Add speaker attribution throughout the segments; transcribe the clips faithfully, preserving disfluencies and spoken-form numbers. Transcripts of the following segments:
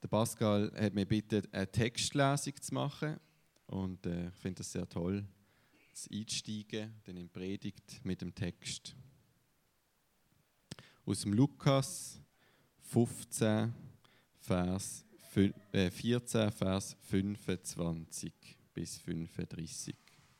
Speaker 1: Der Pascal hat mich gebeten, eine Textlesung zu machen. Und äh, ich finde es sehr toll, zu einsteigen, dann in die Predigt mit dem Text. Aus dem Lukas fünfzehn, Vers, äh, vierzehn, Vers fünfundzwanzig bis fünfunddreißig.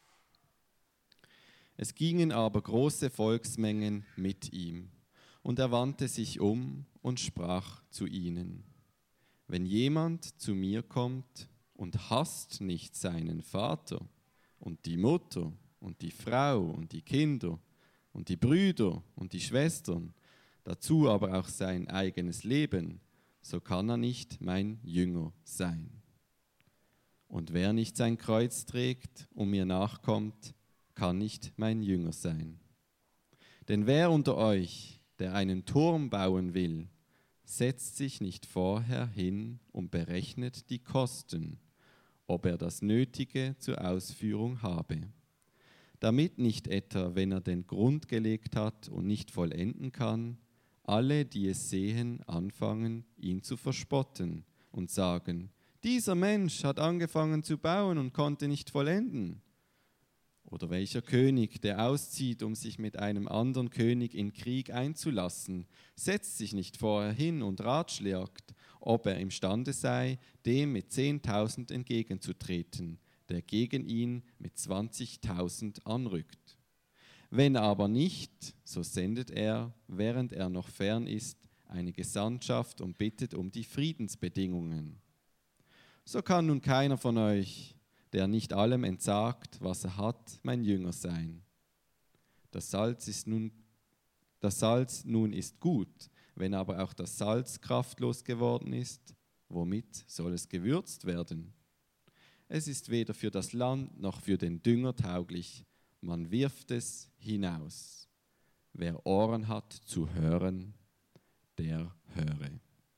Speaker 1: Es gingen aber große Volksmengen mit ihm, und er wandte sich um und sprach zu ihnen: Wenn jemand zu mir kommt und hasst nicht seinen Vater und die Mutter und die Frau und die Kinder und die Brüder und die Schwestern, dazu aber auch sein eigenes Leben, so kann er nicht mein Jünger sein. Und wer nicht sein Kreuz trägt und mir nachkommt, kann nicht mein Jünger sein. Denn wer unter euch, der einen Turm bauen will, setzt sich nicht vorher hin und berechnet die Kosten, ob er das Nötige zur Ausführung habe, damit nicht etwa, wenn er den Grund gelegt hat und nicht vollenden kann, alle, die es sehen, anfangen, ihn zu verspotten und sagen: Dieser Mensch hat angefangen zu bauen und konnte nicht vollenden. Oder welcher König, der auszieht, um sich mit einem anderen König in Krieg einzulassen, setzt sich nicht vorher hin und ratschlägt, ob er imstande sei, dem mit zehntausend entgegenzutreten, der gegen ihn mit zwanzigtausend anrückt. Wenn aber nicht, so sendet er, während er noch fern ist, eine Gesandtschaft und bittet um die Friedensbedingungen. So kann nun keiner von euch, der nicht allem entsagt, was er hat, mein Jünger sein. Das Salz ist nun, das Salz nun ist gut, wenn aber auch das Salz kraftlos geworden ist, womit soll es gewürzt werden? Es ist weder für das Land noch für den Dünger tauglich, man wirft es hinaus. Wer Ohren hat zu hören, der höre.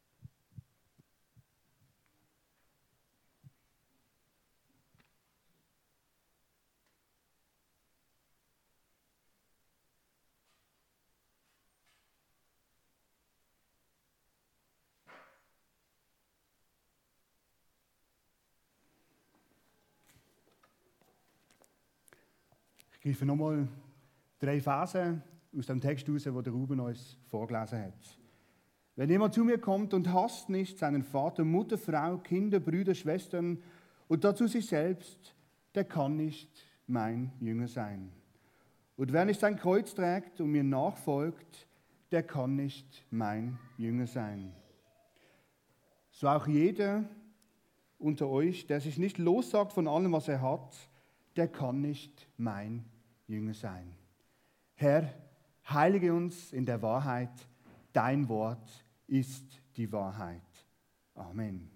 Speaker 2: Ich greife nochmal drei Verse aus dem Text heraus, den der Ruben uns vorgelesen hat. Wenn jemand zu mir kommt und hasst nicht seinen Vater, Mutter, Frau, Kinder, Brüder, Schwestern und dazu sich selbst, der kann nicht mein Jünger sein. Und wer nicht sein Kreuz trägt und mir nachfolgt, der kann nicht mein Jünger sein. So auch jeder unter euch, der sich nicht lossagt von allem, was er hat, der kann nicht mein Jünger sein. Herr, heilige uns in der Wahrheit, dein Wort ist die Wahrheit. Amen.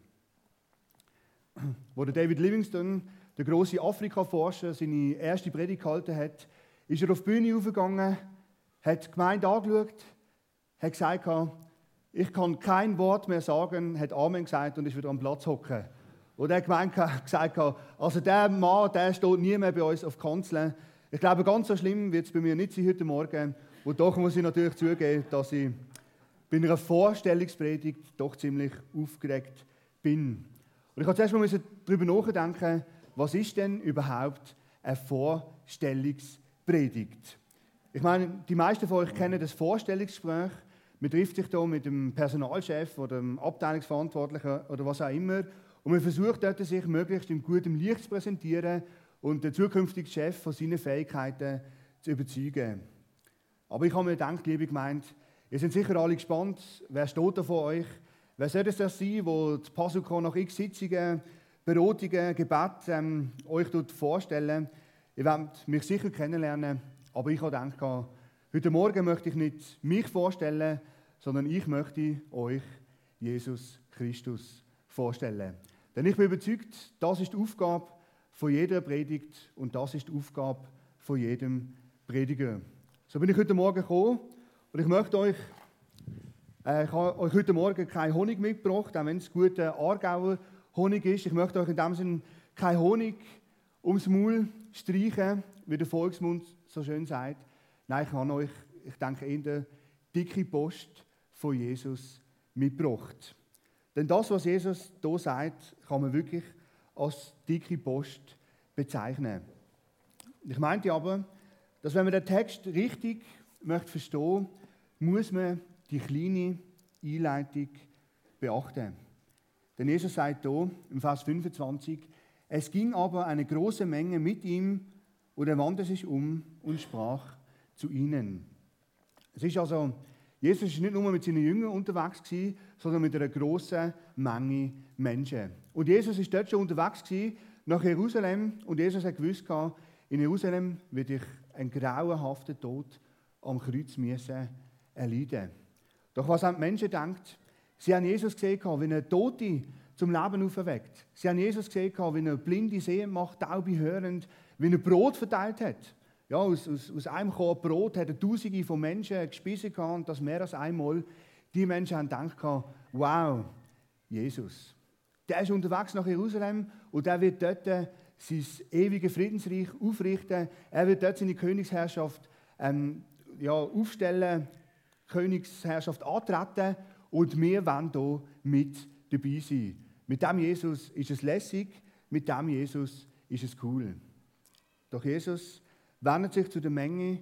Speaker 2: Wo der David Livingstone, der große Afrika-Forscher, seine erste Predigt gehalten hat, ist er auf die Bühne aufgegangen, hat die Gemeinde angeschaut, hat gesagt, ich kann kein Wort mehr sagen, hat Amen gesagt und ist wieder am Platz hocken. Und er hat gesagt, also der Mann, der steht nie mehr bei uns auf der Kanzel. Ich glaube, ganz so schlimm wird es bei mir nicht sein heute Morgen. Und doch muss ich natürlich zugeben, dass ich bei einer Vorstellungspredigt doch ziemlich aufgeregt bin. Und ich habe zuerst mal darüber nachdenken, was ist denn überhaupt eine Vorstellungspredigt? Ich meine, die meisten von euch kennen das Vorstellungsgespräch. Man trifft sich hier mit dem Personalchef oder dem Abteilungsverantwortlichen oder was auch immer. Und man versucht dort, sich möglichst in gutem Licht zu präsentieren und den zukünftigen Chef von seinen Fähigkeiten zu überzeugen. Aber ich habe mir gedacht, liebe Gemeinde, ihr seid sicher alle gespannt, wer steht da von euch? Wer soll es das sein, wo das Pasuko nach x Sitzungen, Beratungen, Gebet ähm, euch vorstellen? Ihr werdet mich sicher kennenlernen, aber ich habe gedacht, heute Morgen möchte ich nicht mich vorstellen, sondern ich möchte euch Jesus Christus vorstellen. Denn ich bin überzeugt, das ist die Aufgabe von jeder Predigt und das ist die Aufgabe von jedem Prediger. So bin ich heute Morgen gekommen und ich möchte euch, äh, ich habe euch heute Morgen keinen Honig mitgebracht, auch wenn es guter Aargauer Honig ist. Ich möchte euch in dem Sinne keinen Honig ums Maul streichen, wie der Volksmund so schön sagt. Nein, ich habe euch, ich denke, in der dicke Post von Jesus mitgebracht. Denn das, was Jesus hier sagt, kann man wirklich als dicke Post bezeichnen. Ich meinte aber, dass wenn man den Text richtig möchte verstehen, muss man die kleine Einleitung beachten. Denn Jesus sagt hier im Vers fünfundzwanzig, es ging aber eine große Menge mit ihm und er wandte sich um und sprach zu ihnen. Es ist also, Jesus ist nicht nur mit seinen Jüngern unterwegs gewesen, sondern mit einer grossen Menge Menschen. Und Jesus ist dort schon unterwegs gewesen, nach Jerusalem, und Jesus hat gewusst, in Jerusalem werde ich einen grauenhaften Tod am Kreuz müssen erleiden. Doch was haben die Menschen gedacht? Sie haben Jesus gesehen, wie er Tote zum Leben auferweckt. Sie haben Jesus gesehen, wie er Blinde sehend macht, Taube hörend, wie er Brot verteilt hat. Ja, aus, aus, aus einem Korb Brot hat er Tausende von Menschen gespissen und das mehr als einmal. Die Menschen haben gedacht, wow, Jesus. Der ist unterwegs nach Jerusalem und der wird dort sein ewiges Friedensreich aufrichten. Er wird dort seine Königsherrschaft ähm, ja, aufstellen, Königsherrschaft antreten und wir wollen hier mit dabei sein. Mit dem Jesus ist es lässig, mit dem Jesus ist es cool. Doch Jesus wendet sich zu der Menge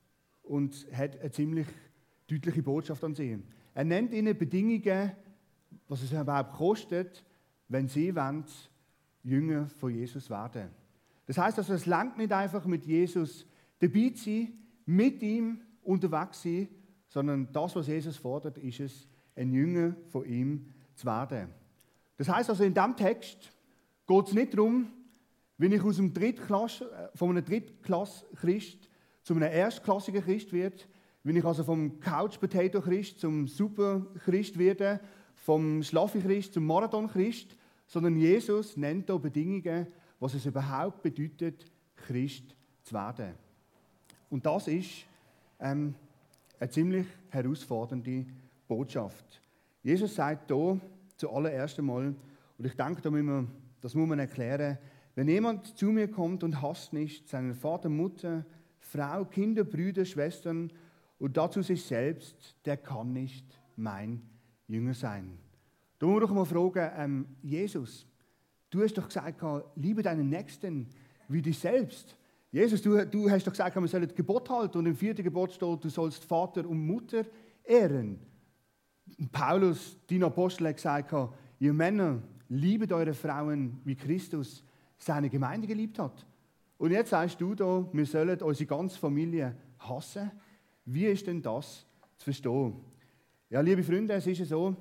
Speaker 2: und hat eine ziemlich deutliche Botschaft an sie. Er nennt ihnen Bedingungen, was es überhaupt kostet, wenn sie wollen, Jünger von Jesus werden. Das heißt also, es reicht nicht einfach mit Jesus dabei zu sein, mit ihm unterwegs zu sein, sondern das, was Jesus fordert, ist es, ein Jünger von ihm zu werden. Das heißt also, in diesem Text geht es nicht darum, wenn ich aus einem Drittklasse, von einem Drittklass-Christ zu einem erstklassigen Christ werde, wenn ich also vom Couch-Potato-Christ zum Super-Christ werde, vom Schlaffi-Christ zum Marathon-Christ, sondern Jesus nennt hier Bedingungen, was es überhaupt bedeutet, Christ zu werden. Und das ist ähm, eine ziemlich herausfordernde Botschaft. Jesus sagt hier zuallererst einmal, und ich denke, da müssen wir, das muss man erklären, wenn jemand zu mir kommt und hasst nicht seinen Vater, Mutter, Frau, Kinder, Brüder, Schwestern und dazu sich selbst, der kann nicht mein Jünger sein. Da muss man doch mal fragen, ähm, Jesus, du hast doch gesagt, liebe deinen Nächsten wie dich selbst. Jesus, du, du hast doch gesagt, wir sollen das Gebot halten und im vierten Gebot steht, du sollst Vater und Mutter ehren. Und Paulus, dein Apostel, hat gesagt, ihr Männer, liebet eure Frauen wie Christus seine Gemeinde geliebt hat. Und jetzt sagst du da, wir sollen unsere ganze Familie hassen. Wie ist denn das zu verstehen? Ja, liebe Freunde, es ist ja so,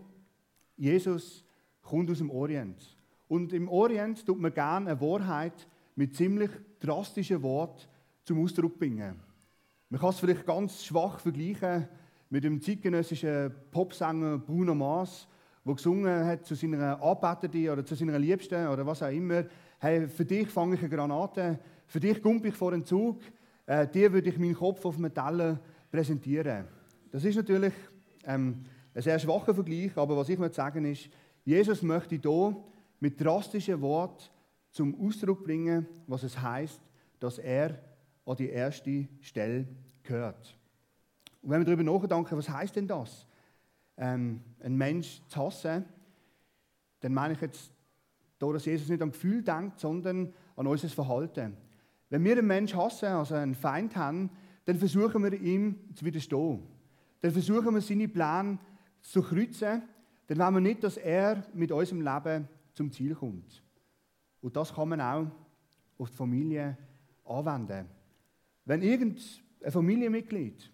Speaker 2: Jesus kommt aus dem Orient. Und im Orient tut man gerne eine Wahrheit mit ziemlich drastischen Worten zum Ausdruck bringen. Man kann es vielleicht ganz schwach vergleichen mit dem zeitgenössischen Popsänger Bruno Mars, der gesungen hat zu seiner Anbetenden oder zu seiner Liebsten oder was auch immer. Hey, für dich fange ich eine Granate, für dich kumpe ich vor den Zug, äh, dir würde ich meinen Kopf auf einem Teller präsentieren. Das ist natürlich ähm, ein sehr schwacher Vergleich, aber was ich möchte sagen ist, Jesus möchte hier mit drastischen Worten zum Ausdruck bringen, was es heißt, dass er an die erste Stelle gehört. Und wenn wir darüber nachdenken, was heißt denn das, ähm, einen Menschen zu hassen, dann meine ich jetzt, da, dass Jesus nicht an Gefühl denkt, sondern an unser Verhalten. Wenn wir einen Menschen hassen, also einen Feind haben, dann versuchen wir ihm zu widerstehen. Dann versuchen wir seine Pläne zu kreuzen. Dann wollen wir nicht, dass er mit unserem Leben zum Ziel kommt. Und das kann man auch auf die Familie anwenden. Wenn irgendein Familienmitglied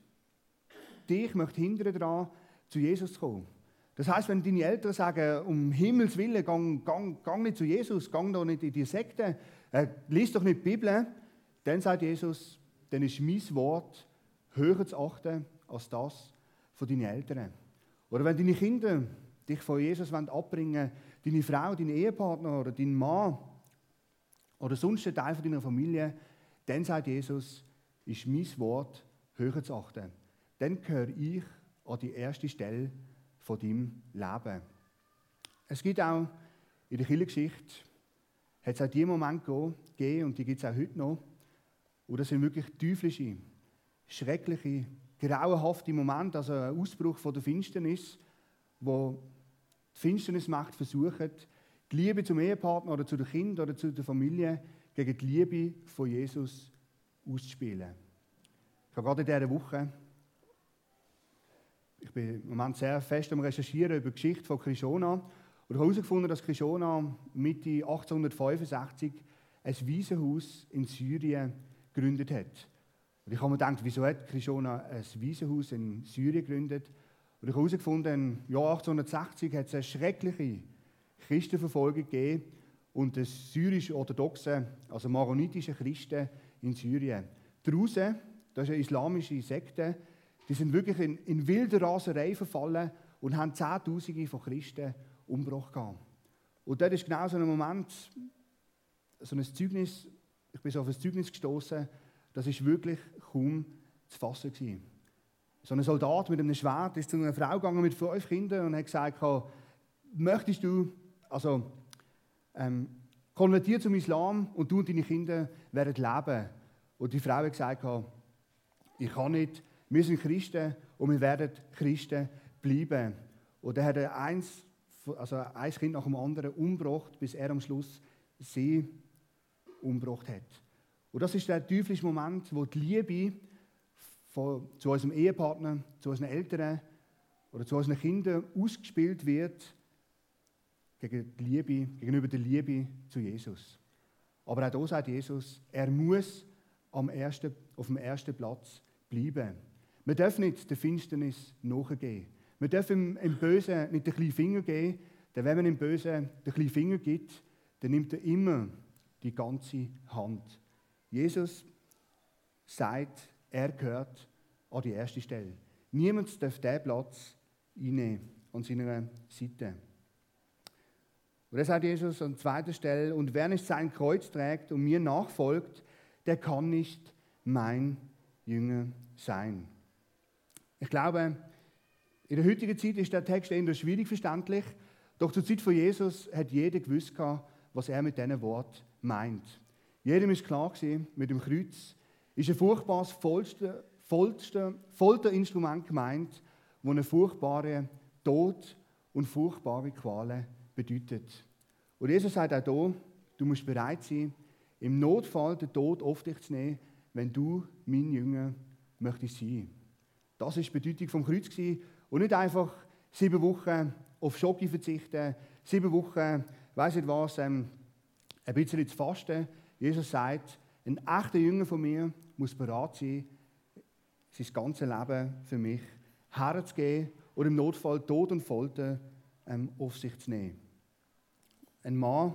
Speaker 2: dich möchte hindern daran, zu Jesus zu kommen. Das heisst, wenn deine Eltern sagen, um Himmels Willen, gang, gang, gang nicht zu Jesus, gang doch nicht in die Sekte, äh, lies doch nicht die Bibel, dann sagt Jesus, dann ist mein Wort höher zu achten als das von deinen Eltern. Oder wenn deine Kinder dich von Jesus abbringen wollen, deine Frau, dein Ehepartner oder dein Mann oder sonst ein Teil von deiner Familie, dann sagt Jesus, ist mein Wort höher zu achten. Dann gehöre ich an die erste Stelle von deinem Leben. Es gibt auch in der Kirchengeschichte, hat es auch die Momente gegeben, und die gibt es auch heute noch, und das sind wirklich teuflische, schreckliche, grauenhafte Momente, also ein Ausbruch von der Finsternis, wo die Finsternismacht versuchen, die Liebe zum Ehepartner oder zu den Kindern oder zu der Familie gegen die Liebe von Jesus auszuspielen. Ich habe gerade in dieser Woche, ich bin im Moment sehr fest am Recherchieren über die Geschichte von Krishona und ich habe herausgefunden, dass Krishona Mitte achtzehnhundertfünfundsechzig ein Waisenhaus in Syrien gegründet hat. Und ich habe mir gedacht, wieso hat Krishona ein Waisenhaus in Syrien gegründet? Und ich habe herausgefunden, im Jahr achtzehnhundertsechzig hat es eine schreckliche Christenverfolgung gegeben und die syrisch-orthodoxen, also maronitischen Christen in Syrien. Draussen, das ist eine islamische Sekte, die sind wirklich in, in wilder Raserei verfallen und haben Zehntausende von Christen umgebracht gehabt. Und dort ist genau so ein Moment, so ein Zeugnis, ich bin so auf ein Zeugnis gestoßen, das ist wirklich kaum zu fassen gewesen. So ein Soldat mit einem Schwert ist zu einer Frau gegangen mit fünf Kindern und hat gesagt, möchtest du, also ähm, konvertieren zum Islam und du und deine Kinder werden leben. Und die Frau hat gesagt, ich kann nicht, wir sind Christen und wir werden Christen bleiben. Und er hat eins, also ein Kind nach dem anderen umgebracht, bis er am Schluss sie umgebracht hat. Und das ist der teuflische Moment, wo die Liebe von, zu unserem Ehepartner, zu unseren Eltern oder zu unseren Kindern ausgespielt wird gegen die Liebe, gegenüber der Liebe zu Jesus. Aber auch da sagt Jesus, er muss am ersten, auf dem ersten Platz bleiben. Wir dürfen nicht der Finsternis nachgehen. Wir dürfen im Bösen nicht den kleinen Finger geben, denn wenn man im Bösen den kleinen Finger gibt, dann nimmt er immer die ganze Hand. Jesus sagt, er gehört an die erste Stelle. Niemand darf diesen Platz einnehmen an seiner Seite. Und dann sagt Jesus an zweiter Stelle, und wer nicht sein Kreuz trägt und mir nachfolgt, der kann nicht mein Jünger sein. Ich glaube, in der heutigen Zeit ist der Text eher schwierig verständlich, doch zur Zeit von Jesus hat jeder gewusst, was er mit diesen Worten meint. Jedem ist klar gewesen, mit dem Kreuz ist ein furchtbares Folter, Folter, Folterinstrument gemeint, das einen furchtbaren Tod und furchtbare Qualen bedeutet. Und Jesus sagt auch hier, du musst bereit sein, im Notfall den Tod auf dich zu nehmen, wenn du mein Jünger möchtest sein. Das war die Bedeutung vom Kreuz gewesen. Und nicht einfach sieben Wochen auf Schoki verzichten, sieben Wochen, weiss nicht was, ähm, ein bisschen zu fasten. Jesus sagt, ein echter Jünger von mir muss bereit sein, sein ganzes Leben für mich herzugeben oder im Notfall Tod und Folter ähm, auf sich zu nehmen. Ein Mann,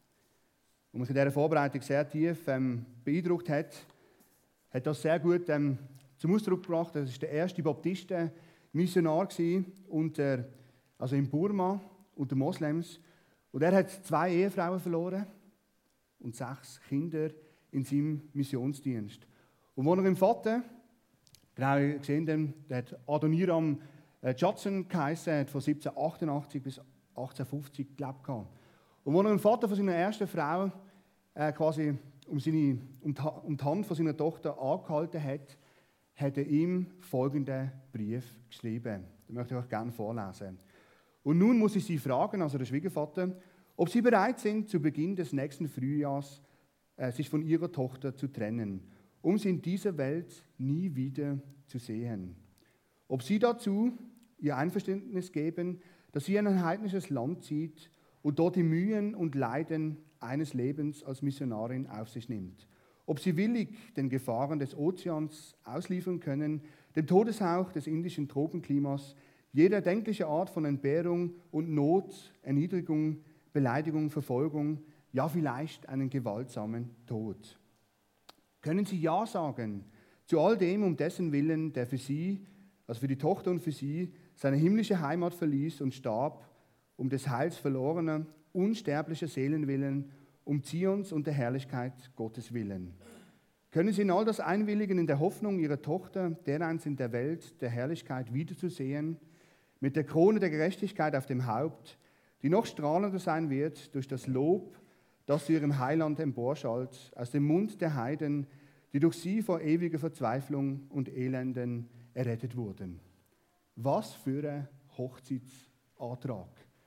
Speaker 2: der mich in dieser Vorbereitung sehr tief ähm, beeindruckt hat, hat das sehr gut ähm, zum Ausdruck gebracht. Das war der erste Baptisten-Missionar unter, also in Burma unter Moslems. Und er hat zwei Ehefrauen verloren und sechs Kinder in seinem Missionsdienst. Und als er im Vater, genau gesehen, der hat Adoniram Judson geheißen, hat von siebzehnhundertachtundachtzig bis achtzehnhundertfünfzig gelebt. Und als er im Vater von seiner ersten Frau äh, quasi um, seine, um, die, um die Hand von seiner Tochter angehalten hat, hat er ihm folgenden Brief geschrieben. Den möchte ich euch gerne vorlesen. Und nun muss ich Sie fragen, also der Schwiegervater, ob Sie bereit sind, zu Beginn des nächsten Frühjahrs äh, sich von Ihrer Tochter zu trennen, um sie in dieser Welt nie wieder zu sehen. Ob Sie dazu Ihr Einverständnis geben, dass sie in ein heidnisches Land zieht und dort die Mühen und Leiden eines Lebens als Missionarin auf sich nimmt. Ob sie willig den Gefahren des Ozeans ausliefern können, dem Todeshauch des indischen Tropenklimas, jeder erdenkliche Art von Entbehrung und Not, Erniedrigung, Beleidigung, Verfolgung, ja vielleicht einen gewaltsamen Tod. Können Sie Ja sagen zu all dem, um dessen Willen, der für Sie, also für die Tochter und für Sie, seine himmlische Heimat verließ und starb, um des Heils verlorener, unsterblicher Seelen willen, um Zions und der Herrlichkeit Gottes willen. Können Sie in all das einwilligen in der Hoffnung, Ihre Tochter, dereinst in der Welt der Herrlichkeit wiederzusehen, mit der Krone der Gerechtigkeit auf dem Haupt, die noch strahlender sein wird durch das Lob, das zu Ihrem Heiland emporschallt, aus dem Mund der Heiden, die durch Sie vor ewiger Verzweiflung und Elenden errettet wurden. Was für ein Hochzeitsantrag.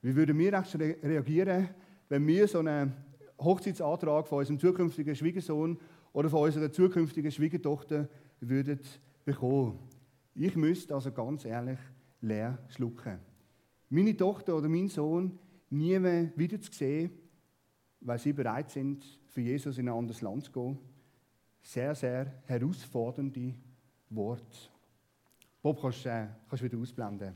Speaker 2: Wie würden wir re- reagieren, wenn wir so einen Hochzeitsantrag von unserem zukünftigen Schwiegersohn oder von unserer zukünftigen Schwiegertochter würden bekommen? Ich müsste also ganz ehrlich leer schlucken. Meine Tochter oder mein Sohn nie mehr wieder zu sehen, weil sie bereit sind, für Jesus in ein anderes Land zu gehen. Sehr, sehr herausfordernde Worte. Bob, kannst du äh, kannst wieder ausblenden.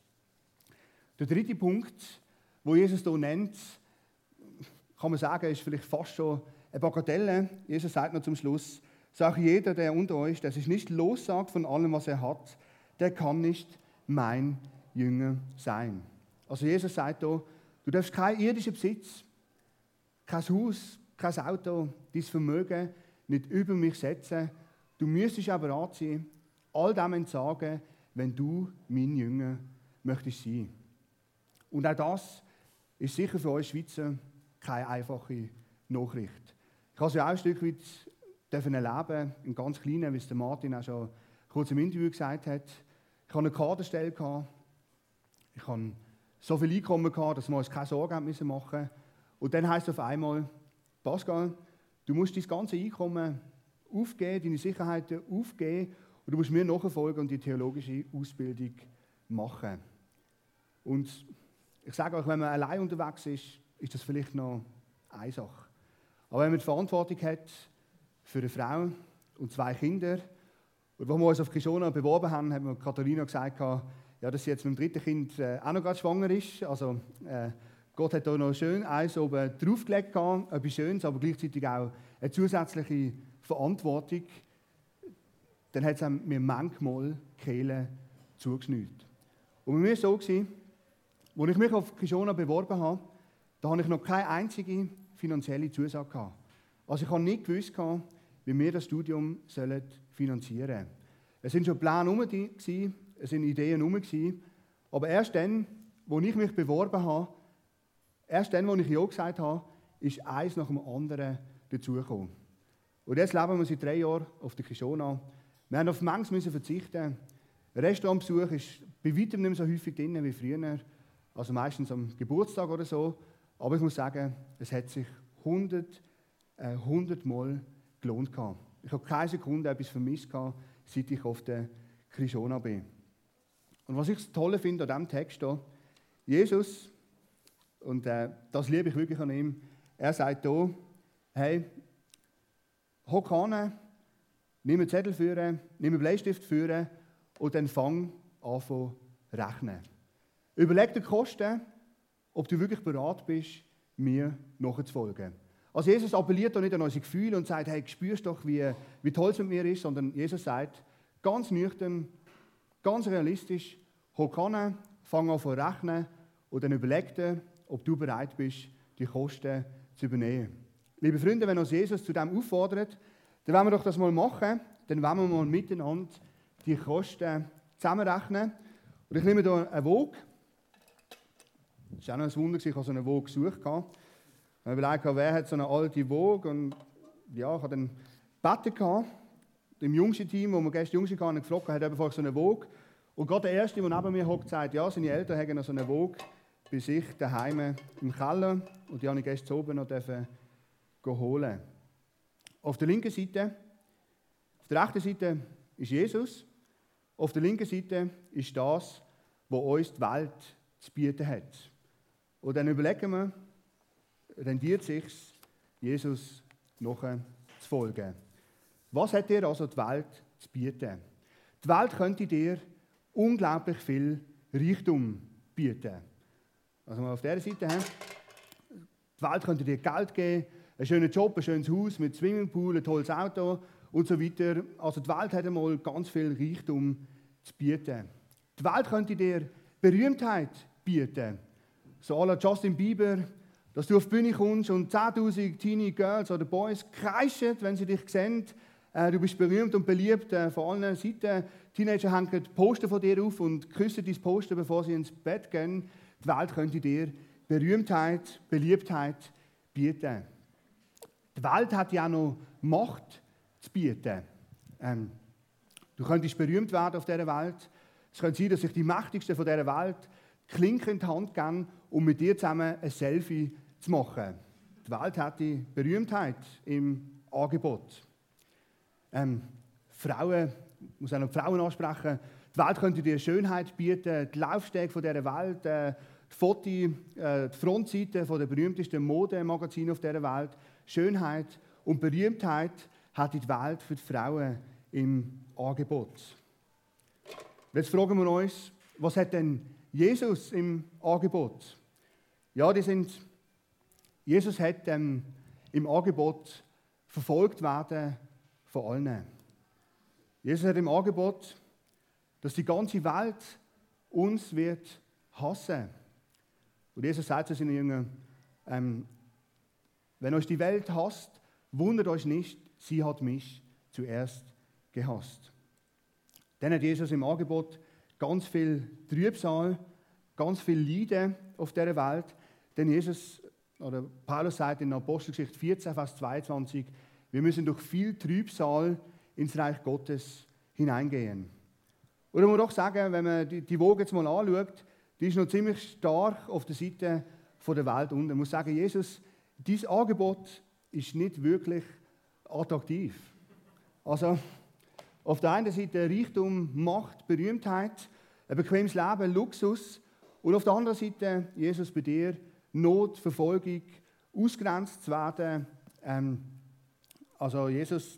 Speaker 2: Der dritte Punkt, wo Jesus hier nennt, kann man sagen, ist vielleicht fast schon eine Bagatelle. Jesus sagt noch zum Schluss, sagt jeder, der unter euch, der sich nicht lossagt von allem, was er hat, der kann nicht mein Jünger sein. Also Jesus sagt hier, du darfst keinen irdischen Besitz, kein Haus, kein Auto, dein Vermögen nicht über mich setzen. Du müsstest aber bereit sein, all dem entsagen, wenn du mein Jünger möchtest sein. Und auch das ist sicher für uns Schweizer keine einfache Nachricht. Ich habe es ja auch ein Stück weit erleben, im ganz Kleinen, wie es der Martin auch schon kurz im Interview gesagt hat. Ich hatte eine Kaderstelle, ich hatte so viel Einkommen, dass wir uns keine Sorgen machen mussten. Und dann heisst es auf einmal, Pascal, du musst dein ganze Einkommen aufgeben, deine Sicherheiten aufgeben und du musst mir nachfolgen und die theologische Ausbildung machen. Und ich sage euch, wenn man allein unterwegs ist, ist das vielleicht noch eine Sache. Aber wenn man die Verantwortung hat für eine Frau und zwei Kinder, und als wir uns auf Kishona beworben haben, hat mir Katharina gesagt, ja, dass sie jetzt mit dem dritten Kind äh, auch noch gerade schwanger ist. Also äh, Gott hat da noch schön eins oben draufgelegt, etwas Schönes, aber gleichzeitig auch eine zusätzliche Verantwortung. Dann hat es mir manchmal die Kehle zugeschnürt. Und bei mir war es so, als ich mich auf Kishona beworben habe, da hatte ich noch keine einzige finanzielle Zusage gehabt. Also ich habe nicht gewusst, wie wir das Studium finanzieren sollen. Es sind schon Pläne herum, es sind Ideen herum, aber erst dann, als ich mich beworben habe, erst dann, als ich Ja gesagt habe, ist eins nach dem anderen dazugekommen. Und jetzt leben wir seit drei Jahren auf der Kishona. Wir haben auf manches müssen verzichten. Ein Restaurantbesuch ist bei weitem nicht mehr so häufig drin wie früher, also meistens am Geburtstag oder so. Aber ich muss sagen, es hat sich hundert, äh, hundert Mal gelohnt gehabt. Ich habe keine Sekunde etwas vermisst gehabt, seit ich auf der Kishona bin. Und was ich das Tolle finde an diesem Text hier, Jesus, und äh, das liebe ich wirklich an ihm, er sagt hier, hey, hock an, nimm einen Zettel führen, nimm einen Bleistift führen und dann fang an zu rechnen. Überleg dir die Kosten, ob du wirklich bereit bist, mir nachzufolgen. Also Jesus appelliert doch nicht an unsere Gefühle und sagt, hey, spürst doch, wie, wie toll es mit mir ist, sondern Jesus sagt, ganz nüchtern, ganz realistisch, hock an, fang an zu rechnen und dann überleg dir, ob du bereit bist, die Kosten zu übernehmen. Liebe Freunde, wenn uns Jesus zu dem auffordert, dann wollen wir doch das mal machen, dann wollen wir mal miteinander die Kosten zusammenrechnen. Und ich nehme hier eine Waage. Das war auch noch ein Wunder, ich habe so eine Waage gesucht. Ich habe überlegt, wer hat so eine alte Waage. Und ja, ich habe dann gebeten, im jüngsten Team, wo wir gestern Jüngste hatten, gefragt, hat einfach so eine Waage. Und gerade der Erste, der neben mir hockt, sagt, ja, seine Eltern haben noch so eine Waage bei sich daheim im Keller. Und die habe ich gestern oben noch holen. Auf der linken Seite, auf der rechten Seite ist Jesus. Auf der linken Seite ist das, was uns die Welt zu bieten hat. Und dann überlegen wir, rendiert es sich, Jesus nachher zu folgen. Was hat dir also die Welt zu bieten? Die Welt könnte dir unglaublich viel Reichtum bieten. Also mal auf dieser Seite haben. Die Welt könnte dir Geld geben, einen schönen Job, ein schönes Haus mit Swimmingpool, ein tolles Auto und so weiter. Also die Welt hat einmal ganz viel Reichtum zu bieten. Die Welt könnte dir Berühmtheit bieten. So à la Justin Bieber, dass du auf die Bühne kommst und zehntausend Teenie Girls oder Boys kreischen, wenn sie dich sehen. Äh, du bist berühmt und beliebt äh, von allen Seiten. Teenager hängen Poster von dir auf und küssen dein Poster, bevor sie ins Bett gehen. Die Welt könnte dir Berühmtheit, Beliebtheit bieten. Die Welt hat ja auch noch Macht zu bieten. Ähm, du könntest berühmt werden auf dieser Welt. Es könnte sein, dass sich die Mächtigsten von dieser Welt Klinke in die Hand geben, um mit dir zusammen ein Selfie zu machen. Die Welt hat die Berühmtheit im Angebot. Ähm, Frauen, ich muss auch noch die Frauen ansprechen, die Welt könnte dir Schönheit bieten, die Laufstege von dieser Welt, äh, die Fotos, äh, die Frontseite von der berühmtesten Modemagazine auf dieser Welt. Schönheit und Berühmtheit hat die Welt für die Frauen im Angebot. Jetzt fragen wir uns, was hat denn Jesus im Angebot? Ja, die sind, Jesus hat ähm, im Angebot verfolgt werden von allen. Jesus hat im Angebot, dass die ganze Welt uns wird hassen. Und Jesus sagt zu seinen Jüngern, ähm, wenn euch die Welt hasst, wundert euch nicht, sie hat mich zuerst gehasst. Dann hat Jesus im Angebot ganz viel Trübsal, ganz viel Leiden auf dieser Welt. Denn Jesus, oder Paulus sagt in Apostelgeschichte vierzehn, Vers zweiundzwanzig, wir müssen durch viel Trübsal ins Reich Gottes hineingehen. Und ich muss doch sagen, wenn man die, die Woge jetzt mal anschaut, die ist noch ziemlich stark auf der Seite von der Welt unten. Ich muss sagen, Jesus, dieses Angebot ist nicht wirklich attraktiv. Also, auf der einen Seite Reichtum, Macht, Berühmtheit, ein bequemes Leben, Luxus. Und auf der anderen Seite, Jesus, bei dir, Not, Verfolgung, ausgrenzt zu werden. Ähm, also, Jesus,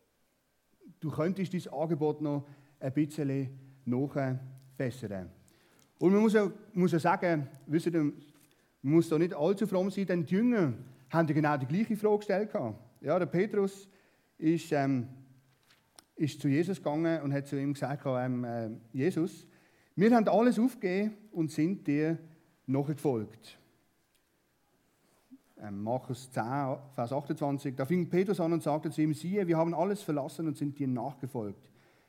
Speaker 2: du könntest dein Angebot noch ein bisschen nachbessern. Und man muss ja, muss ja sagen, wisst ihr, man muss da nicht allzu fromm sein, denn die Jünger haben ja genau die gleiche Frage gestellt. Ja, der Petrus ist, ähm, ist zu Jesus gegangen und hat zu ihm gesagt, ähm, äh, Jesus, wir haben alles aufgegeben und sind dir nachgefolgt. Ähm, Markus zehn, Vers achtundzwanzig, da fing Petrus an und sagte zu ihm, siehe, wir haben alles verlassen und sind dir nachgefolgt.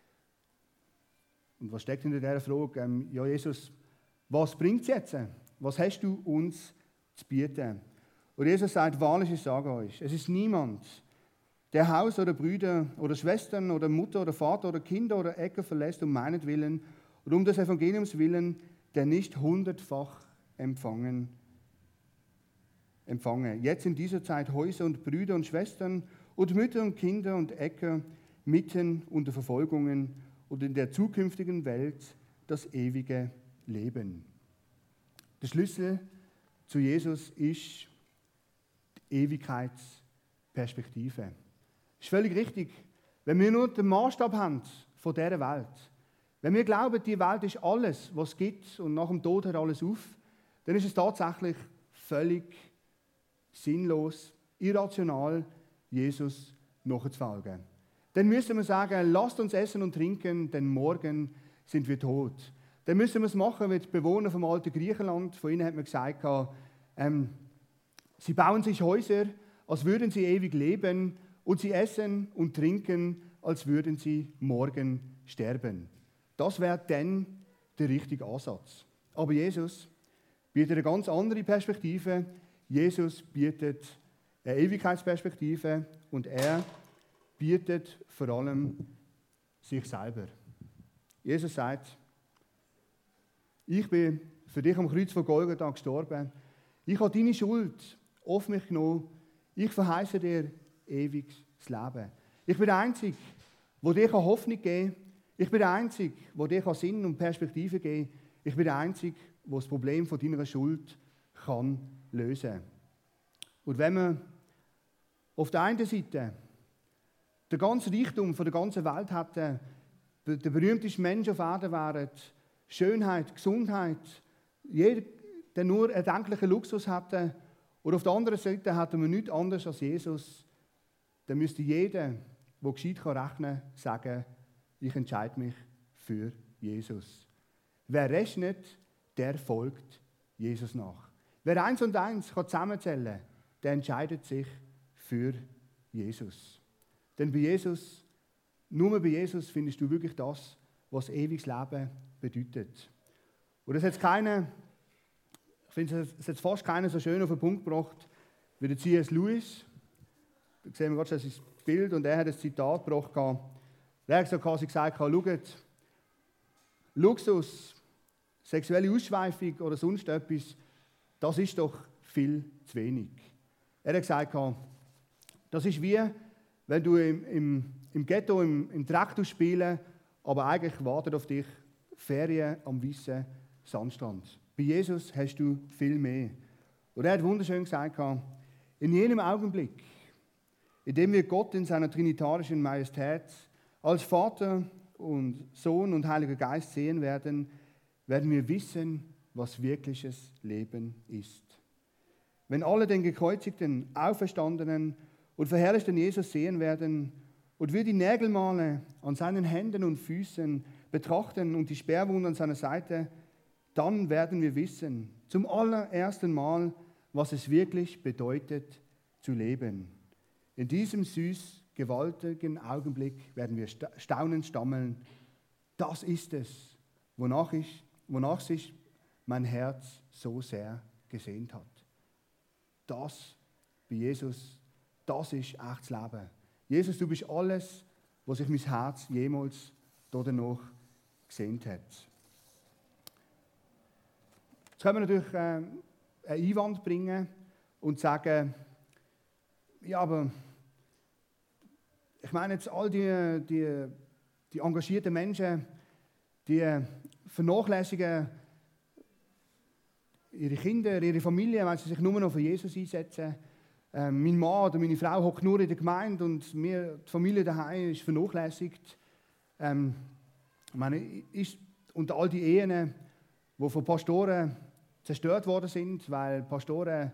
Speaker 2: Und was steckt hinter dieser Frage? Ähm, ja, Jesus, was bringt es jetzt? Was hast du uns zu bieten? Und Jesus sagt, wahrlich, ich sage euch, es ist niemand, der Haus oder Brüder oder Schwestern oder Mutter oder Vater oder Kinder oder Äcker verlässt um meinetwillen und um des Evangeliums willen, der nicht hundertfach empfangen, empfange. Jetzt in dieser Zeit Häuser und Brüder und Schwestern und Mütter und Kinder und Äcker mitten unter Verfolgungen und in der zukünftigen Welt das ewige Leben. Der Schlüssel zu Jesus ist die Ewigkeitsperspektive. Das ist völlig richtig. Wenn wir nur den Maßstab haben von dieser Welt, wenn wir glauben, die Welt ist alles, was es gibt und nach dem Tod hört alles auf, dann ist es tatsächlich völlig sinnlos, irrational, Jesus nachzufolgen. Dann müssen wir sagen, lasst uns essen und trinken, denn morgen sind wir tot. Dann müssen wir es machen wie die Bewohner vom alten Griechenland. Von ihnen hat man gesagt, ähm, sie bauen sich Häuser, als würden sie ewig leben, und sie essen und trinken, als würden sie morgen sterben. Das wäre dann der richtige Ansatz. Aber Jesus bietet eine ganz andere Perspektive. Jesus bietet eine Ewigkeitsperspektive und er bietet vor allem sich selber. Jesus sagt, ich bin für dich am Kreuz von Golgatha gestorben. Ich habe deine Schuld auf mich genommen. Ich verheiße dir ewiges Leben. Ich bin der Einzige, der dir Hoffnung geben kann. Ich bin der Einzige, der dir Sinn und Perspektive geben kann. Ich bin der Einzige, der das Problem von deiner Schuld kann lösen kann. Und wenn man auf der einen Seite den ganzen Reichtum von der ganzen Welt hätte, der berühmteste Mensch auf Erden wäre, Schönheit, Gesundheit, jeder, der nur erdenklichen Luxus hatte, und auf der anderen Seite hätten wir nichts anderes als Jesus, dann müsste jeder, der gescheit rechnen kann, sagen, ich entscheide mich für Jesus. Wer rechnet, der folgt Jesus nach. Wer eins und eins kann zusammenzählen kann, der entscheidet sich für Jesus. Denn bei Jesus, nur bei Jesus findest du wirklich das, was ewiges Leben bedeutet. Und das hat keine, ich finde, es hat fast keiner so schön auf den Punkt gebracht wie der C S Lewis. Da sehen wir gerade schon sein Bild und er hat ein Zitat gebracht. Er hat so quasi gesagt, schaut, Luxus sexuelle Ausschweifung oder sonst etwas, das ist doch viel zu wenig. Er hat gesagt, das ist wie, wenn du im, im, im Ghetto, im, im Dreck spielst, aber eigentlich wartet auf dich Ferien am weißen Sandstrand. Bei Jesus hast du viel mehr. Und er hat wunderschön gesagt, in jedem Augenblick, in dem wir Gott in seiner trinitarischen Majestät als Vater und Sohn und Heiliger Geist sehen werden, werden wir wissen, was wirkliches Leben ist. Wenn alle den gekreuzigten, auferstandenen und verherrlichten Jesus sehen werden und wir die Nägelmale an seinen Händen und Füßen betrachten und die Sperrwunden an seiner Seite, dann werden wir wissen, zum allerersten Mal, was es wirklich bedeutet, zu leben. In diesem süß gewaltigen Augenblick werden wir staunend stammeln. Das ist es, wonach, ich, wonach sich mein Herz so sehr gesehnt hat. Das bei Jesus, das ist echtes Leben. Jesus, du bist alles, was sich mein Herz jemals danach gesehnt hat. Jetzt können wir natürlich äh, einen Einwand bringen und sagen, ja, aber ich meine jetzt all die, die, die engagierten Menschen, die vernachlässigen ihre Kinder, ihre Familie, weil sie sich nur noch für Jesus einsetzen. Ähm, mein Mann oder meine Frau hockt nur in der Gemeinde und mir, die Familie daheim ist vernachlässigt. Ähm, ich meine, ist, und all die Ehen, die von Pastoren zerstört worden sind, weil Pastoren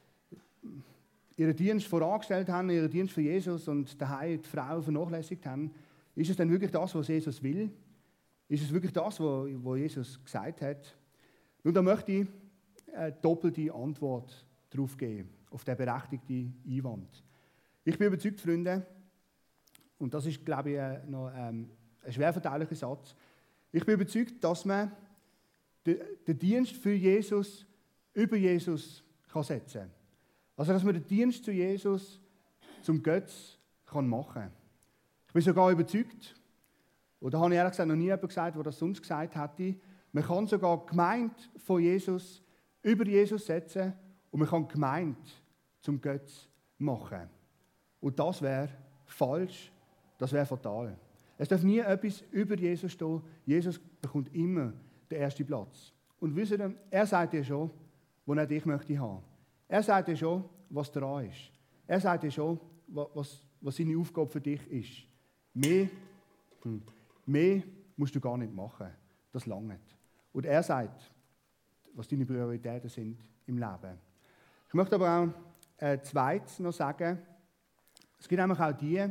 Speaker 2: ihren Dienst vorangestellt haben, ihren Dienst für Jesus und daheim die Frau vernachlässigt haben. Ist es denn wirklich das, was Jesus will? Ist es wirklich das, was Jesus gesagt hat? Nun, da möchte ich eine doppelte Antwort darauf geben, auf den berechtigten Einwand. Ich bin überzeugt, Freunde, und das ist, glaube ich, noch ein schwerverdaulicher Satz, ich bin überzeugt, dass man den Dienst für Jesus über Jesus kann setzen kann. Also, dass man den Dienst zu Jesus zum Götz kann machen kann. Ich bin sogar überzeugt, oder habe ich ehrlich gesagt noch nie jemand gesagt, der das sonst gesagt hätte, man kann sogar die Gemeinde von Jesus über Jesus setzen und man kann die Gemeinde zum Götz machen. Und das wäre falsch, das wäre fatal. Es darf nie etwas über Jesus stehen. Jesus bekommt immer den ersten Platz. Und wisst ihr, er sagt dir schon, wo er dich möchte haben. Er sagt dir schon, was dran ist. Er sagt dir schon, was, was seine Aufgabe für dich ist. Mehr, hm, mehr musst du gar nicht machen. Das langt. Und er sagt, was deine Prioritäten sind im Leben. Ich möchte aber auch äh, zweites noch sagen, es gibt nämlich auch die,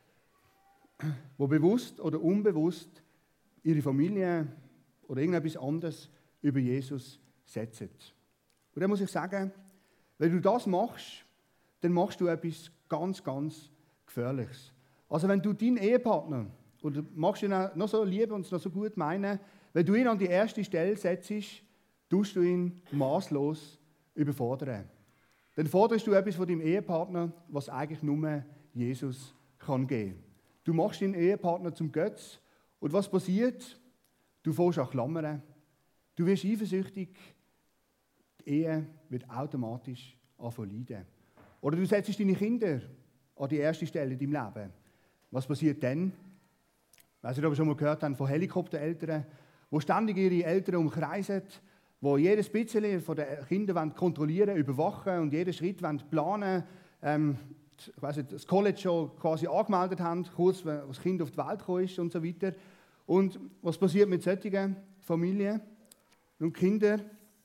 Speaker 2: die bewusst oder unbewusst ihre Familie oder irgendetwas anderes über Jesus setzen. Und dann muss ich sagen, wenn du das machst, dann machst du etwas ganz, ganz Gefährliches. Also wenn du deinen Ehepartner, oder magst du ihn noch so lieben und es noch so gut meinen, wenn du ihn an die erste Stelle setzt, tust du ihn maßlos überfordern. Dann forderst du etwas von deinem Ehepartner, was eigentlich nur Jesus kann geben. Du machst deinen Ehepartner zum Götz und was passiert? Du fängst an klammern. Du wirst eifersüchtig. Die Ehe wird automatisch anfangen zu leiden. Oder du setzt deine Kinder an die erste Stelle in deinem Leben. Was passiert dann? Ich weiß nicht, ob ihr schon mal gehört habt von Helikoptereltern, die ständig ihre Eltern umkreisen, die jedes bisschen von den Kindern kontrollieren, überwachen und jeden Schritt planen, ähm, ich weiss nicht, das College schon quasi angemeldet haben, kurz, wenn das Kind auf die Welt gekommen ist und so weiter. Und was passiert mit solchen Familien und Kindern?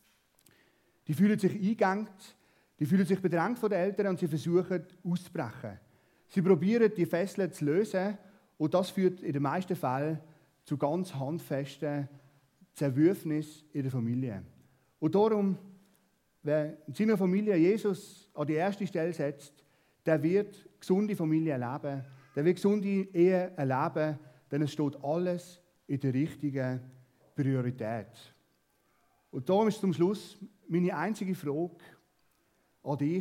Speaker 2: Die fühlen sich eingegangen, die fühlen sich bedrängt von den Eltern und sie versuchen auszubrechen. Sie probieren, die Fesseln zu lösen und das führt in den meisten Fällen zu ganz handfesten Zerwürfnissen in der Familie. Und darum, wer in seiner Familie Jesus an die erste Stelle setzt, der wird gesunde Familie erleben, der wird gesunde Ehe erleben, denn es steht alles in der richtigen Priorität. Und darum ist zum Schluss meine einzige Frage an dich: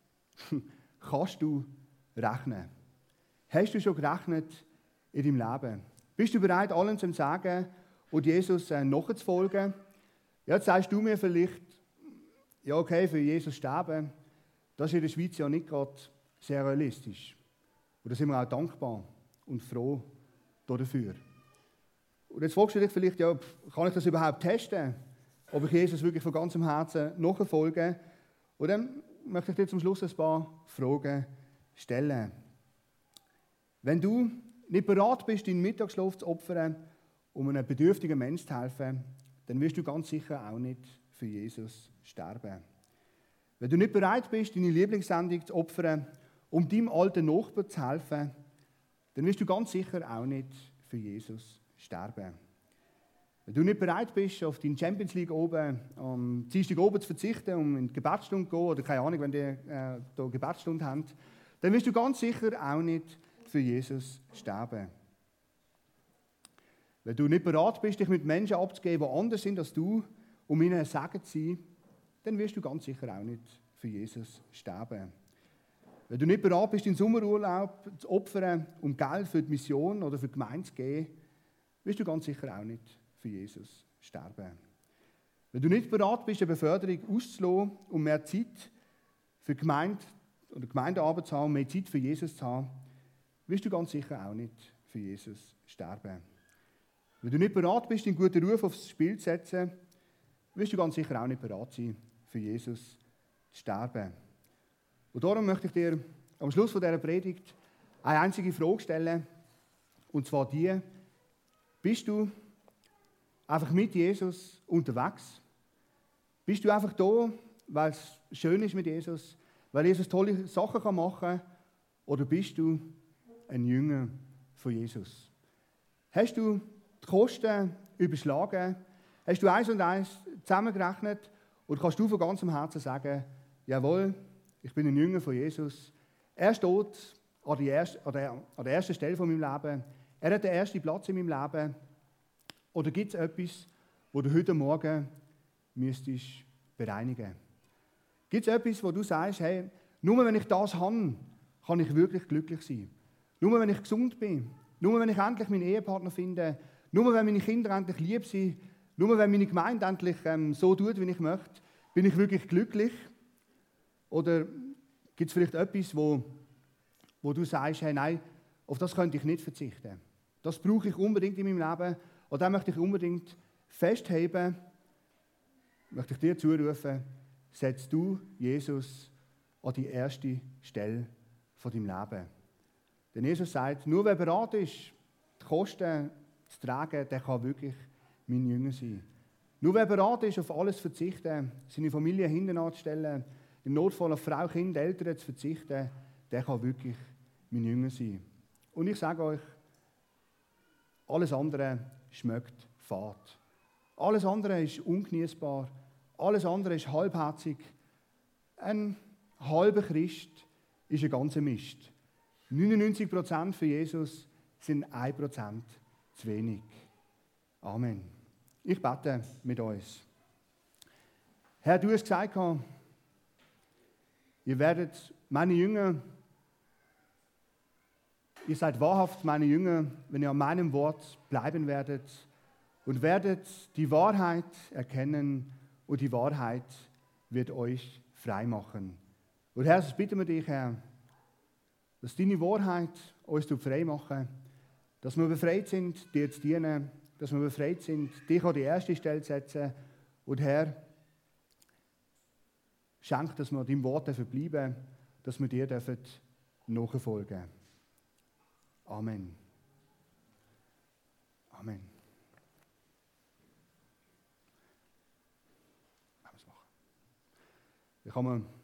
Speaker 2: Kannst du rechnen? Hast du schon gerechnet in deinem Leben? Bist du bereit, allem zu sagen und Jesus nachzufolgen? Ja, jetzt sagst du mir vielleicht, ja okay, für Jesus sterben, das ist in der Schweiz ja nicht gerade sehr realistisch. Und da sind wir auch dankbar und froh dafür. Und jetzt fragst du dich vielleicht, ja, kann ich das überhaupt testen, ob ich Jesus wirklich von ganzem Herzen nachfolge? Und dann möchte ich dir zum Schluss ein paar Fragen stellen. Wenn du nicht bereit bist, deinen Mittagsschlaf zu opfern, um einem bedürftigen Menschen zu helfen, dann wirst du ganz sicher auch nicht für Jesus sterben. Wenn du nicht bereit bist, deine Lieblingssendung zu opfern, um deinem alten Nachbarn zu helfen, dann wirst du ganz sicher auch nicht für Jesus sterben. Wenn du nicht bereit bist, auf deine Champions League oben, am Dienstag oben zu verzichten, um in die Gebetsstunde zu gehen, oder keine Ahnung, wenn die äh, da Gebetsstunde haben, dann wirst du ganz sicher auch nicht für Jesus sterben. Wenn du nicht bereit bist, dich mit Menschen abzugeben, die anders sind als du, um ihnen ein Segen zu sein, dann wirst du ganz sicher auch nicht für Jesus sterben. Wenn du nicht bereit bist, den Sommerurlaub zu opfern, um Geld für die Mission oder für die Gemeinde zu geben, wirst du ganz sicher auch nicht für Jesus sterben. Wenn du nicht bereit bist, eine Beförderung auszulassen, um mehr Zeit für die Gemeinde oder Gemeindearbeit zu haben, mehr Zeit für Jesus zu haben, wirst du ganz sicher auch nicht für Jesus sterben. Wenn du nicht bereit bist, den guten Ruf aufs Spiel zu setzen, wirst du ganz sicher auch nicht bereit sein, für Jesus zu sterben. Und darum möchte ich dir am Schluss dieser Predigt eine einzige Frage stellen, und zwar die: Bist du einfach mit Jesus unterwegs? Bist du einfach da, weil es schön ist mit Jesus, weil Jesus tolle Sachen machen kann? Oder bist du ein Jünger von Jesus? Hast du die Kosten überschlagen? Hast du eins und eins zusammengerechnet? Oder kannst du von ganzem Herzen sagen, jawohl, ich bin ein Jünger von Jesus. Er steht an der, ersten, an, der, an der ersten Stelle von meinem Leben. Er hat den ersten Platz in meinem Leben. Oder gibt es etwas, wo du heute Morgen müsstest bereinigen? Gibt es etwas, wo du sagst, hey, nur wenn ich das habe, kann ich wirklich glücklich sein? Nur wenn ich gesund bin, nur wenn ich endlich meinen Ehepartner finde, nur wenn meine Kinder endlich lieb sind, nur wenn meine Gemeinde endlich ähm, so tut, wie ich möchte, bin ich wirklich glücklich? Oder gibt es vielleicht etwas, wo, wo du sagst, hey, nein, auf das könnte ich nicht verzichten. Das brauche ich unbedingt in meinem Leben, und das möchte ich unbedingt festheben, möchte ich dir zurufen, setz du Jesus an die erste Stelle von deinem Leben. Denn Jesus sagt, nur wer bereit ist, die Kosten zu tragen, der kann wirklich mein Jünger sein. Nur wer bereit ist, auf alles zu verzichten, seine Familie hinten anzustellen, im Notfall auf Frau, Kind, Eltern zu verzichten, der kann wirklich mein Jünger sein. Und ich sage euch, alles andere schmeckt fad. Alles andere ist ungenießbar. Alles andere ist halbherzig. Ein halber Christ ist ein ganzer Mist. neunundneunzig Prozent für Jesus sind ein Prozent zu wenig. Amen. Ich bete mit uns. Herr, du hast gesagt, ihr werdet meine Jünger, ihr seid wahrhaft meine Jünger, wenn ihr an meinem Wort bleiben werdet und werdet die Wahrheit erkennen, und die Wahrheit wird euch frei machen. Und Herr, das bitten wir dich, Herr, dass deine Wahrheit uns frei machen, dass wir befreit sind, dir zu dienen, dass wir befreit sind, dich an die erste Stelle zu setzen. Und Herr, schenk, dass wir deinem Wort bleiben, dass wir dir nachfolgen dürfen. Amen. Amen. Ich habe mir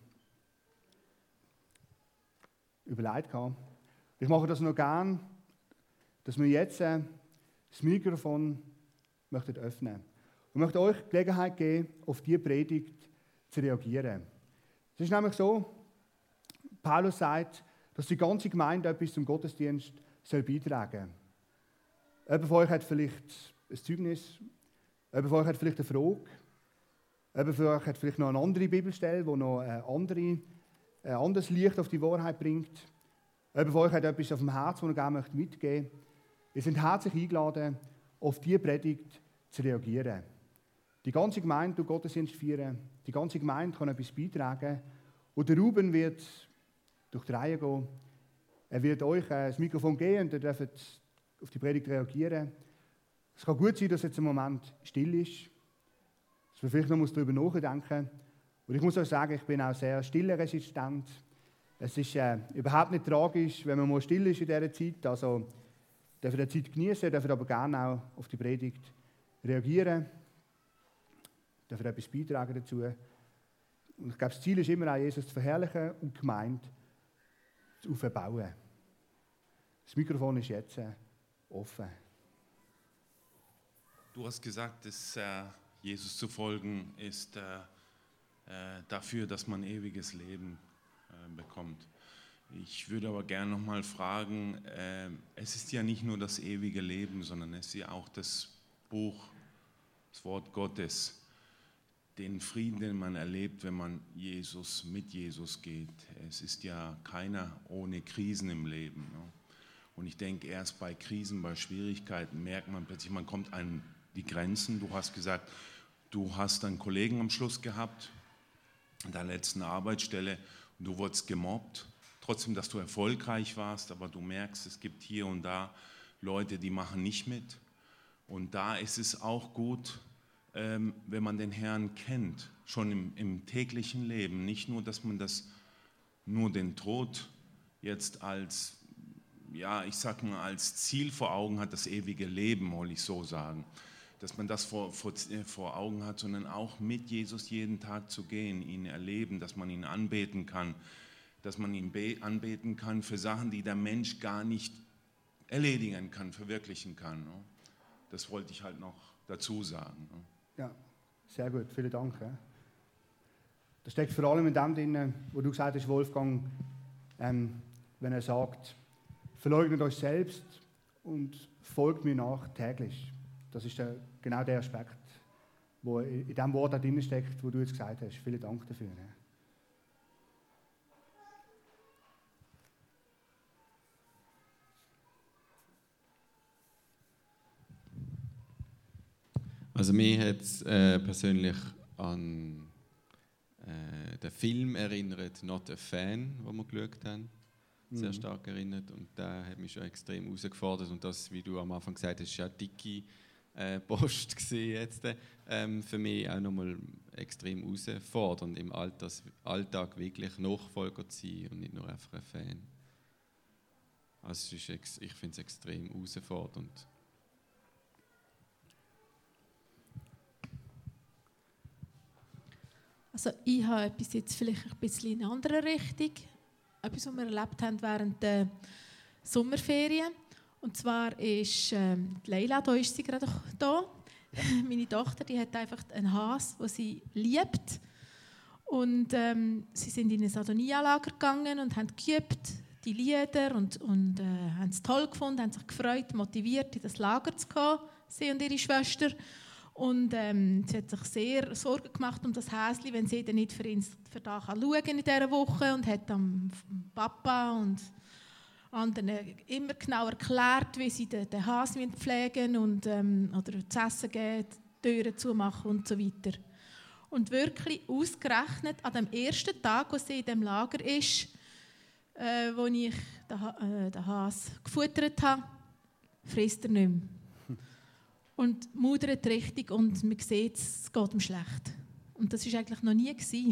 Speaker 2: überlegt, ich mache das noch gern, dass wir jetzt das Mikrofon möchten öffnen und möchte euch die Gelegenheit geben, auf diese Predigt zu reagieren. Es ist nämlich so, Paulus sagt, dass die ganze Gemeinde etwas zum Gottesdienst soll beitragen soll. Jemand von euch hat vielleicht ein Zeugnis, jemand von euch hat vielleicht eine Frage, jemand von euch hat vielleicht noch eine andere Bibelstelle, die noch eine andere, ein anderes Licht auf die Wahrheit bringt. Jemand von euch hat etwas auf dem Herzen, das er gerne mitgeben möchte. Ihr seid herzlich eingeladen, auf diese Predigt zu reagieren. Die ganze Gemeinde tut Gottesdienst feiern, die ganze Gemeinde kann etwas beitragen. Und der Ruben wird durch die Reihe gehen. Er wird euch das Mikrofon geben und ihr dürft auf die Predigt reagieren. Es kann gut sein, dass jetzt ein Moment still ist, dass man vielleicht noch darüber nachdenken muss. Und ich muss euch sagen, ich bin auch sehr stilleresistent. Es ist äh, überhaupt nicht tragisch, wenn man mal still ist in dieser Zeit. Also dürfen die Zeit genießen, dürfen aber gerne auch auf die Predigt reagieren, dürfen etwas beitragen dazu. Und ich glaube, das Ziel ist immer auch, Jesus zu verherrlichen und die Gemeinde zu aufbauen. Das Mikrofon ist jetzt äh, offen.
Speaker 3: Du hast gesagt, dass äh, Jesus zu folgen ist äh, äh, dafür, dass man ewiges Leben äh, bekommt. Ich würde aber gerne noch mal fragen, äh, es ist ja nicht nur das ewige Leben, sondern es ist ja auch das Buch, das Wort Gottes, den Frieden, den man erlebt, wenn man Jesus mit Jesus geht. Es ist ja keiner ohne Krisen im Leben. Ne? Und ich denke, erst bei Krisen, bei Schwierigkeiten merkt man plötzlich, man kommt an die Grenzen. Du hast gesagt, du hast einen Kollegen am Schluss gehabt, an der letzten Arbeitsstelle, und du wurdest gemobbt. Trotzdem, dass du erfolgreich warst, aber du merkst, es gibt hier und da Leute, die machen nicht mit. Und da ist es auch gut, ähm, wenn man den Herrn kennt, schon im, im täglichen Leben. Nicht nur, dass man das, nur den Tod jetzt als, ja, ich sag mal, als Ziel vor Augen hat, das ewige Leben, wollte ich so sagen. Dass man das vor, vor, vor Augen hat, sondern auch mit Jesus jeden Tag zu gehen, ihn erleben, dass man ihn anbeten kann, dass man ihn anbeten kann für Sachen, die der Mensch gar nicht erledigen kann, verwirklichen kann. Ne? Das wollte ich halt noch dazu sagen. Ne?
Speaker 2: Ja, sehr gut, vielen Dank. Ja. Das steckt vor allem in dem drin, wo du gesagt hast, Wolfgang, ähm, wenn er sagt, verleugnet euch selbst und folgt mir nach täglich. Das ist der, genau der Aspekt, der in dem Wort da drin steckt, wo du jetzt gesagt hast. Vielen Dank dafür. Ja.
Speaker 1: Also mich hat es äh, persönlich an äh, den Film erinnert, «Not a Fan», den wir geschaut haben. Sehr stark erinnert, und der hat mich schon extrem herausgefordert. Und das, wie du am Anfang gesagt hast, war ja dicke äh, Post gewesen jetzt, ähm, für mich auch nochmal extrem herausfordernd, im Alltags, Alltag wirklich Nachfolger zu sein und nicht nur einfach ein Fan. Also es ist ex, ich finde es extrem herausfordernd.
Speaker 4: Also ich habe etwas jetzt vielleicht ein bisschen in eine andere Richtung. Etwas, was wir erlebt haben während der Sommerferien. Und zwar ist ähm, Leila, da ist sie gerade da. Meine Tochter, die hat einfach einen Hase, den sie liebt. Und ähm, sie sind in ein Adonia-Lager gegangen und haben geübt, die Lieder, und, und äh, haben es toll gefunden, haben sich gefreut, motiviert, in das Lager zu gehen, sie und ihre Schwester. Und ähm, sie hat sich sehr Sorgen gemacht um das Häschen, wenn sie dann nicht für ihn für da kann schauen in dieser Woche, und hat am Papa und anderen immer genau erklärt, wie sie den, den Hasen pflegen und ähm, oder zu essen geben, die Türen zumachen und so weiter. Und wirklich ausgerechnet an dem ersten Tag, wo sie in dem Lager ist, äh, wo ich den, äh, den Hase gefuttert habe, frisst er nicht mehr. Und mudert richtig, und man sieht, es geht ihm schlecht. Und das war eigentlich noch nie gewesen.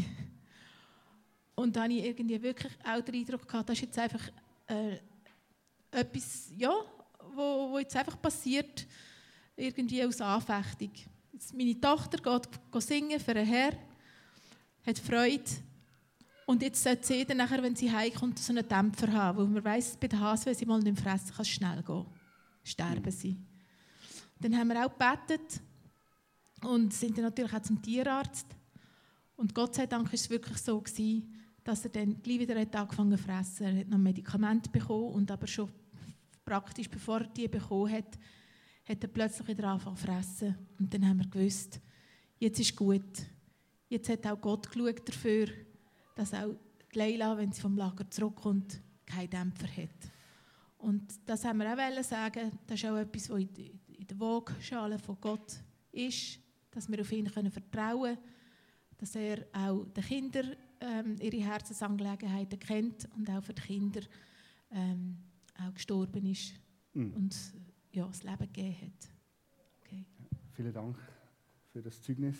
Speaker 4: Und da habe ich irgendwie wirklich auch den Eindruck gehabt, das ist jetzt einfach äh, etwas, ja, wo, wo jetzt einfach passiert, irgendwie aus Anfechtung. Jetzt meine Tochter geht, geht singen für einen Herr, hat Freude. Und jetzt sollte sie dann nachher, wenn sie heimkommt, so einen Dämpfer haben. Weil man weiss, bei den Hasen, wenn sie mal nicht fressen, kann es schnell gehen. Sterben sie. Dann haben wir auch gebetet und sind dann natürlich auch zum Tierarzt. Und Gott sei Dank war es wirklich so gewesen, dass er dann gleich wieder angefangen zu fressen. Er hat noch Medikamente bekommen, und aber schon praktisch bevor er die bekommen hat, hat er plötzlich wieder angefangen zu fressen. Und dann haben wir gewusst, jetzt ist gut. Jetzt hat auch Gott geschaut dafür, dass auch Leila, wenn sie vom Lager zurückkommt, keinen Dämpfer hat. Und das haben wir auch sagen. Das ist auch etwas, was in der Waagschale von Gott ist, dass wir auf ihn können vertrauen können, dass er auch den Kindern ähm, ihre Herzensangelegenheiten kennt und auch für die Kinder ähm, auch gestorben ist mhm. und ja, das Leben gegeben hat. Okay.
Speaker 2: Ja, vielen Dank für das Zeugnis.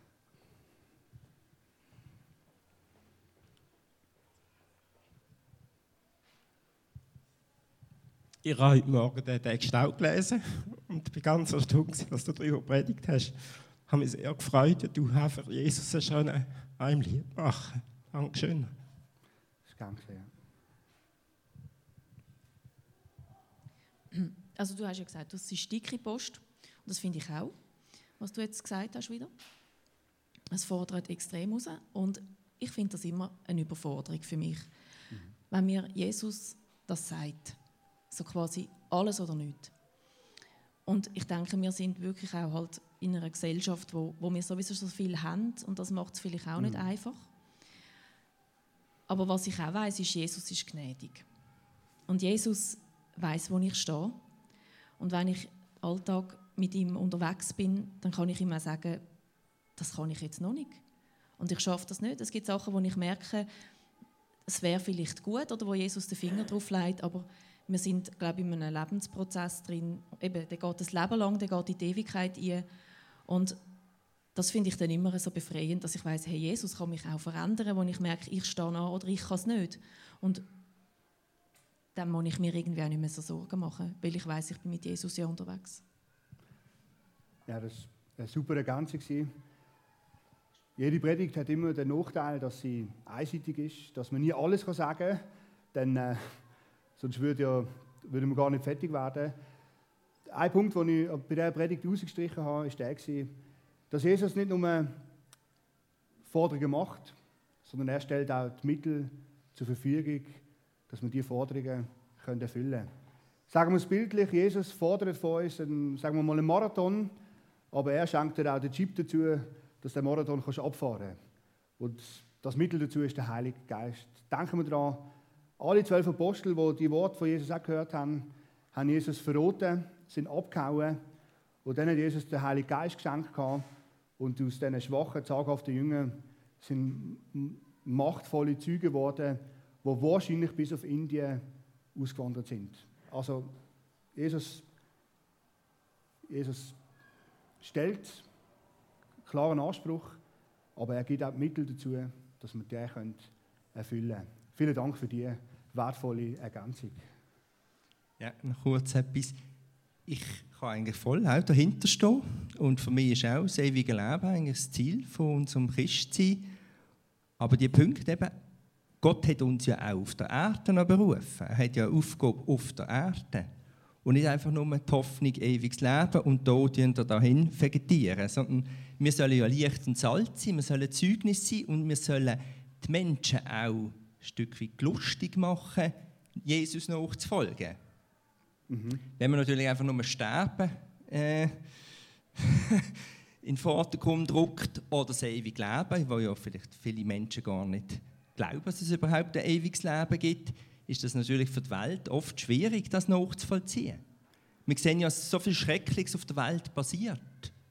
Speaker 5: Ich habe heute Morgen den Text auch gelesen und bin ganz erstaunt, dass du darüber predigt hast. Ich habe mich sehr gefreut, dass du einfach Jesus schon einem lieb machen. Dankeschön.
Speaker 2: Das ist gern geschehen.
Speaker 6: Also du hast ja gesagt, das ist dicke Post. Und das finde ich auch, was du jetzt gesagt hast wieder. Es fordert extrem raus. Und ich finde das immer eine Überforderung für mich. Mhm. Wenn mir Jesus das sagt. So quasi alles oder nichts. Und ich denke, wir sind wirklich auch halt in einer Gesellschaft, wo, wo wir sowieso so viel haben und das macht es vielleicht auch nicht mhm. einfach. Aber was ich auch weiss, ist, Jesus ist gnädig. Und Jesus weiss, wo ich stehe. Und wenn ich Alltag mit ihm unterwegs bin, dann kann ich ihm auch sagen, das kann ich jetzt noch nicht. Und ich schaffe das nicht. Es gibt Sachen, wo ich merke, es wäre vielleicht gut oder wo Jesus den Finger drauf legt, aber wir sind, glaube ich, in einem Lebensprozess drin. Eben, der geht das Leben lang, der geht in die Ewigkeit ein. Und das finde ich dann immer so befreiend, dass ich weiss, hey, Jesus kann mich auch verändern, wo ich merke, ich stehe an oder ich kann es nicht. Und dann muss ich mir irgendwie auch nicht mehr so Sorgen machen, weil ich weiss, ich bin mit Jesus ja unterwegs.
Speaker 2: Ja, das war eine super Ergänzung. Jede Predigt hat immer den Nachteil, dass sie einseitig ist, dass man nie alles sagen kann. Dann, äh, sonst würde, ja, würde man gar nicht fertig werden. Ein Punkt, den ich bei dieser Predigt rausgestrichen habe, war der, dass Jesus nicht nur Forderungen macht, sondern er stellt auch die Mittel zur Verfügung, dass wir diese Forderungen erfüllen können. Sagen wir es bildlich, Jesus fordert von uns einen, sagen wir mal einen Marathon, aber er schenkt dir auch den Chip dazu, dass du den Marathon abfahren kannst. Und das Mittel dazu ist der Heilige Geist. Denken wir daran, alle zwölf Apostel, die die Worte von Jesus auch gehört haben, haben Jesus verraten, sind abgehauen. Und dann hat Jesus den Heiligen Geist geschenkt. Und aus diesen schwachen, zaghaften Jüngern sind machtvolle Zeugen geworden, die wahrscheinlich bis auf Indien ausgewandert sind. Also Jesus, Jesus stellt einen klaren Anspruch, aber er gibt auch die Mittel dazu, dass wir den erfüllen können. Vielen Dank für diese wertvolle Ergänzung.
Speaker 5: Ja, noch kurz etwas. Ich kann eigentlich voll auch dahinter stehen. Und für mich ist auch das ewige Leben eigentlich das Ziel von unserem Christsein. Aber die Punkte eben, Gott hat uns ja auch auf der Erde noch berufen. Er hat ja eine Aufgabe auf der Erde. Und nicht einfach nur die Hoffnung, ewiges Leben und da dahin vegetieren. Sondern wir sollen ja Licht und Salz sein, wir sollen Zeugnis sein und wir sollen die Menschen auch ein Stück weit lustig machen, Jesus nachzufolgen. Mhm. Wenn wir natürlich einfach nur sterben, äh, in den Vordergrund rückt, oder das ewige Leben, wo ja vielleicht viele Menschen gar nicht glauben, dass es überhaupt ein ewiges Leben gibt, ist das natürlich für die Welt oft schwierig, das nachzuvollziehen. Wir sehen ja, so viel Schreckliches auf der Welt passiert.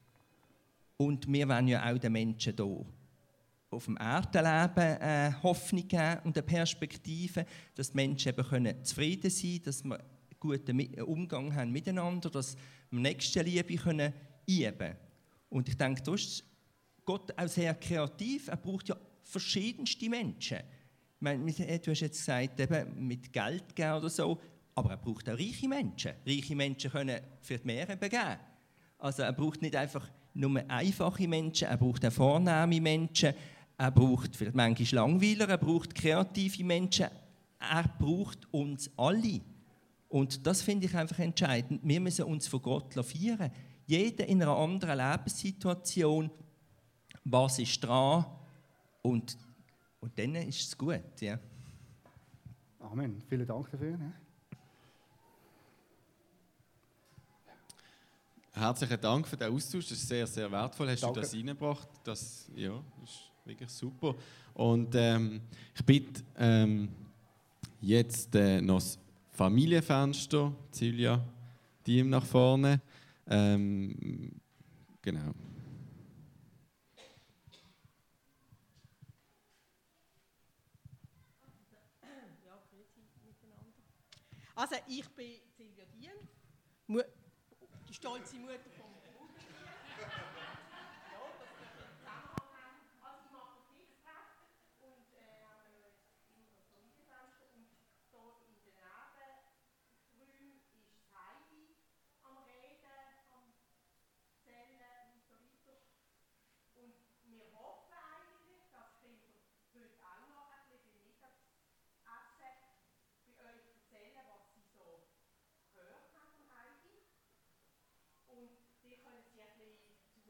Speaker 5: Und wir wollen ja auch den Menschen hier auf dem Erdenleben eine Hoffnung geben und eine Perspektive, dass die Menschen eben können zufrieden sein können, dass wir einen guten Umgang haben miteinander, dass wir Nächstenliebe können üben können. Und ich denke, da ist Gott auch sehr kreativ. Er braucht ja verschiedenste Menschen. Ich meine, du hast jetzt gesagt, eben mit Geld geben oder so, aber er braucht auch reiche Menschen. Reiche Menschen können vielleicht mehr geben. Also er braucht nicht einfach nur einfache Menschen, er braucht auch vornehme Menschen, er braucht vielleicht manchmal Langweiler, er braucht kreative Menschen, er braucht uns alle. Und das finde ich einfach entscheidend. Wir müssen uns von Gott feiern. Jeder in einer anderen Lebenssituation, was ist dran, und, und dann ist es gut. Ja.
Speaker 2: Amen. Vielen Dank dafür. Ja.
Speaker 1: Herzlichen Dank für den Austausch, das ist sehr, sehr wertvoll. Hast
Speaker 2: Danke.
Speaker 1: Du das reingebracht? Das, ja, das ist wirklich super. Und ähm, ich bitte ähm, jetzt äh, noch das Familienfenster, Silja, Team nach vorne. Ähm, genau.
Speaker 7: Also ich bin Silvia Dien, Mu- die stolze Mutter von